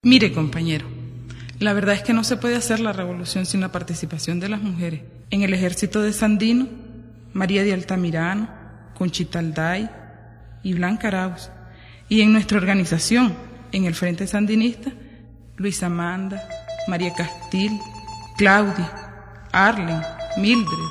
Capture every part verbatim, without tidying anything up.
Mire, compañero, la verdad es que no se puede hacer la revolución sin la participación de las mujeres. En el ejército de Sandino, María de Altamirano, Conchita Alday y Blanca Arauz. Y en nuestra organización, en el Frente Sandinista, Luisa Amanda, María Castil, Claudia, Arlen, Mildred.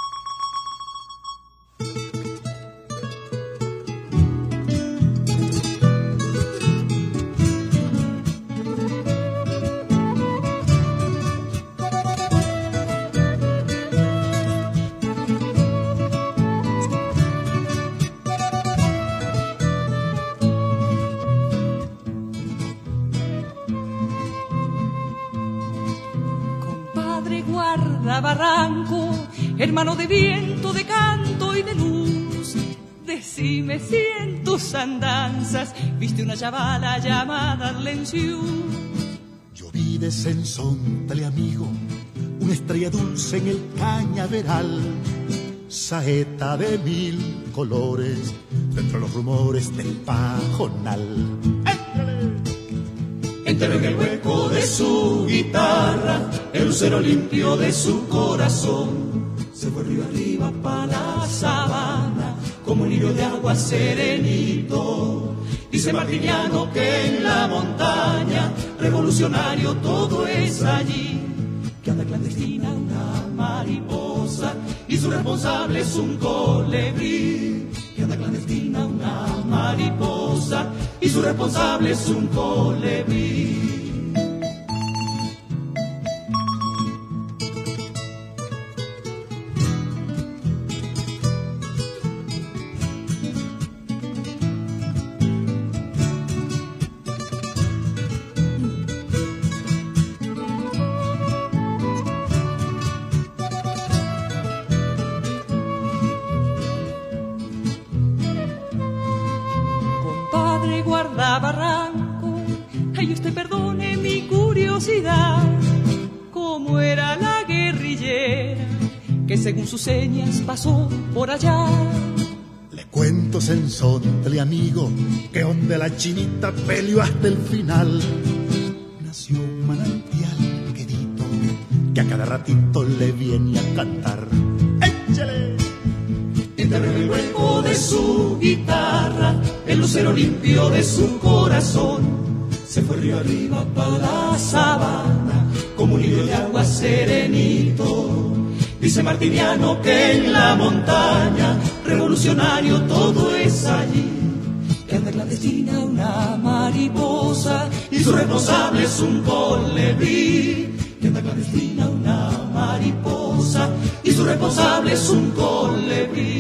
Barranco, hermano de viento, de canto y de luz, decime si en tus andanzas viste una chavala llamada Arlenciú. Yo vi de Sensontle, amigo, una estrella dulce en el cañaveral, saeta de mil colores, dentro de los rumores del pajonal. Enterró en el hueco de su guitarra el lucero limpio de su corazón. Se fue río arriba para la sabana como un lirio de agua serenito. Dice Martiniano que en la montaña revolucionario todo es allí. Que anda clandestina una mariposa y su responsable es un colibrí. Que anda clandestina una mariposa y su responsable es un colibrí. Barranco, ay, usted perdone mi curiosidad, cómo era la guerrillera que según sus señas pasó por allá. Le cuento, Sensontle, amigo, que donde la chinita peleó hasta el final, nació un manantial querido que a cada ratito le viene a cantar. ¡Échale! Enterró en el hueco de su guitarra el lucero limpio de su corazón. Se fue río arriba para la sabana como un lirio de agua serenito. Dice Martiniano que en la montaña revolucionario todo es allí. Que anda clandestina una mariposa y su responsable es un colibrí. Que anda clandestina una mariposa y su responsable es un colibrí.